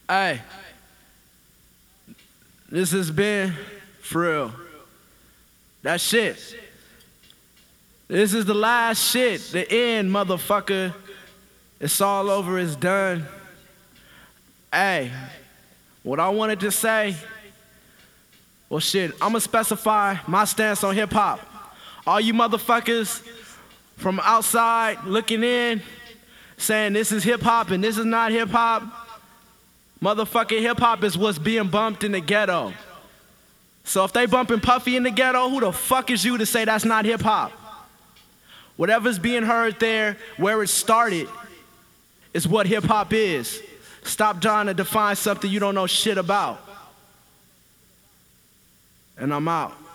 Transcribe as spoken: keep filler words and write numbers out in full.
Hey, this has been for real. That shit. This is the last shit. The end, motherfucker. It's all over. It's done. Hey, what I wanted to say, well, shit, I'm gonna specify my stance on hip hop. All you motherfuckers from outside looking in, saying this is hip hop and this is not hip hop. Motherfucking hip hop is what's being bumped in the ghetto. So if they bumping Puffy in the ghetto, who the fuck is you to say that's not hip hop? Whatever's being heard there, where it started, is what hip hop is. Stop trying to define something you don't know shit about. And I'm out.